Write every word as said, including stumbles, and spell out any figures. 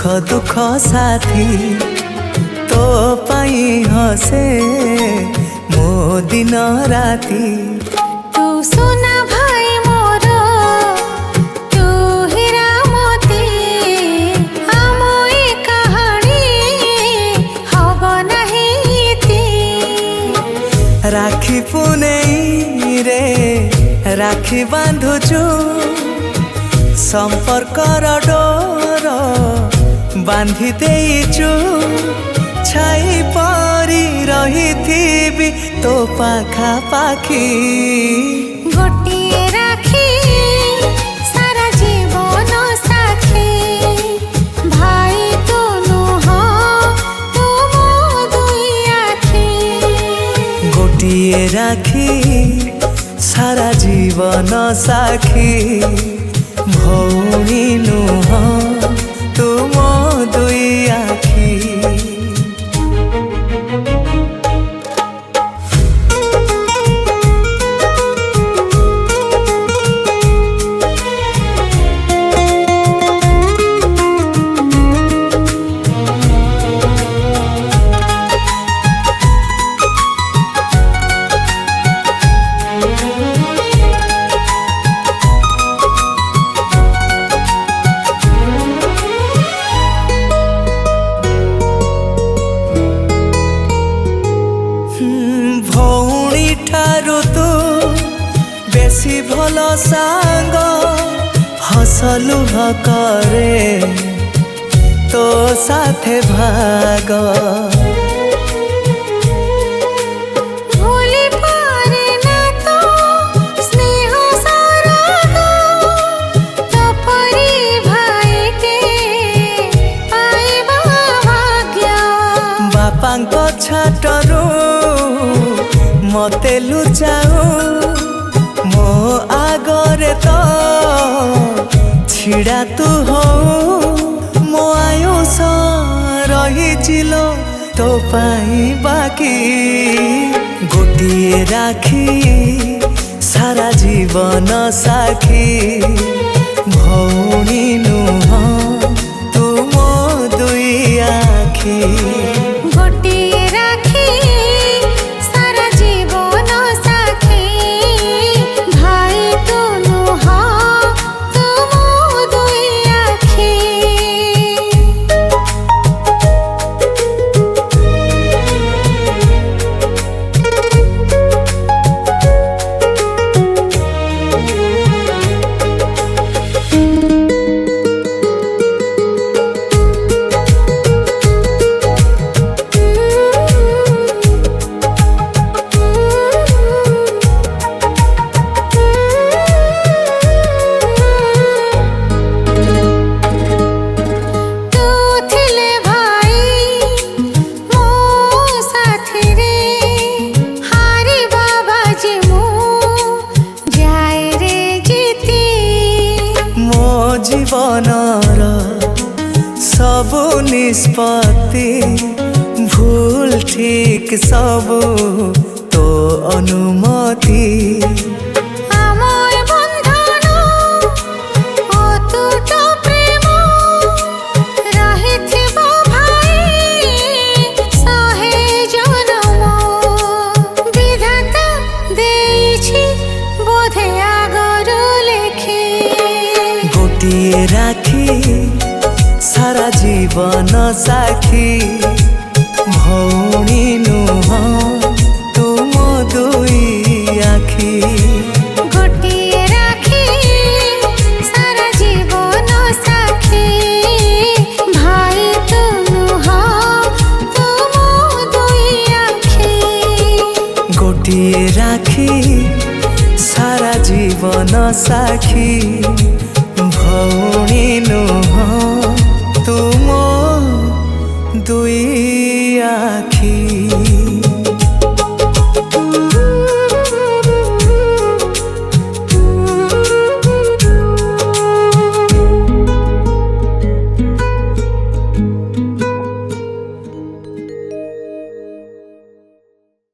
दुख साथी तो पाई हसे मो दिन राती। तू सुना भाई मोर तू हीरा मोती आम ए कहानी हब नहीं इति। राखी पुनेई रे राखी बांधुचु संपर्कर डोर बांधि देइचु। छाई परी रही तो पाखा पाखी गोटिए राखी सारा जीवन साथी भाई तू नुह तू मो दुई आखी। गोटिए राखी सारा जीवन साखी भौणी नुह तू मो दुई आखी। भौणी ठारू तू बेसी भल सांग हसलुह करे तो साथे भाग। भूली पारे ना तो स्नेह सरग तो परी भाई के पाइबा भाग्य। बापांक छाटरू मते लुचाऊ मो आगरे तो छिड़ा तू हो। मो आयुष रहीचिलो तो पाई बाकी। गोटिए राखी सारा जीवन साखी भौणी नुह तू मो दुई आखी। गोटिए राखी सारा जीवन साथी भाई तू नुह तू मो दुई आखी। जीवनर सबु निष्पत्ति भूल ठीक सबु तो अनुमति। गोटिए राखी सारा जीवन साखी भौणी नुह तू मो दुई आखी। गोटिए राखी सारा जीवन साथी भाई तू नुह तू मो दुई आखी। गोटिए राखी सारा जीवन साखी